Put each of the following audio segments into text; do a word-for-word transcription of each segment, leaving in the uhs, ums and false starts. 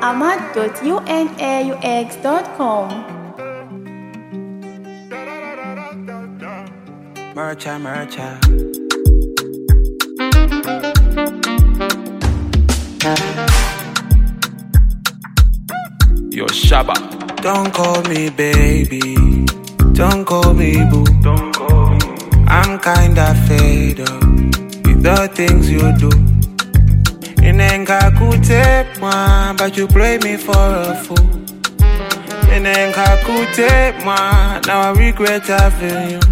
ahmad dot unaux dot com. Mercha, mercha. Yo, Shabba. Don't call me baby, don't call me boo. Don't call me. I'm kinda fed up with the things you do. Inenga kutemwa, but you play me for a fool. Inenga kutemwa, now I regret having you.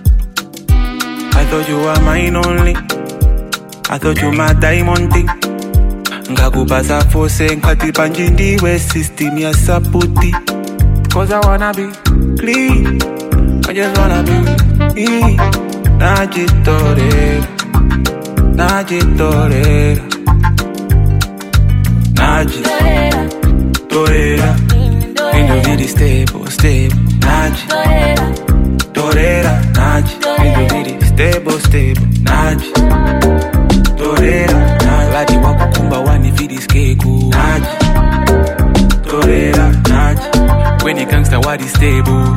I thought you were mine only, I thought you my diamond thing. Ngakubasa force nkati panjindi we system ya saputi. Cause I wanna be clean, I just wanna be me. Najitorera, najitorera, naji torera. In the video stable, stable, naji torera, naji. In the video stable, stable, naji torera, naji. Ladi wakukumba wani vidi skeku, naji torera, naji. When you gangsta wadi stable.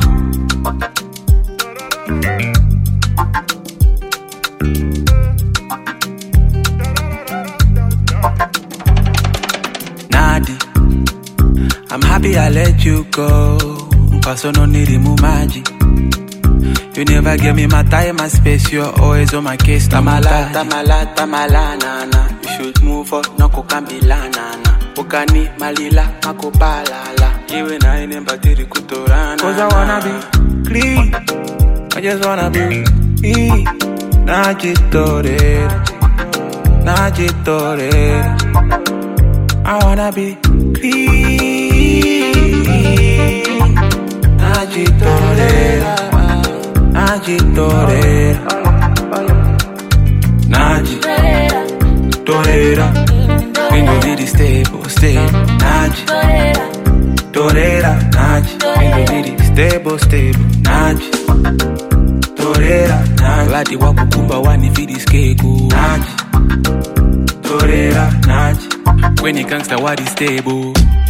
Nadi, I'm happy I let you go. Mpaso niri mumaji. You never give me my time and space. You're always on my case. Tamala, tamala, tamala, nana. You should move up, no kokambila, nana. Ukani, malila, makopalala. Iwe na ine mbatiri kutorana. Cause I wanna be clean, I just wanna be me. Najitorera, najitorera. I wanna be clean. Najitorera, najitorera, najitorera. In the video stable, stable, naji torera, naji. In the video stable, stable, naji torera, naji. Ladi wakukumba wani vidi skeku, naji torera, naji. When you gangsta wadi stable.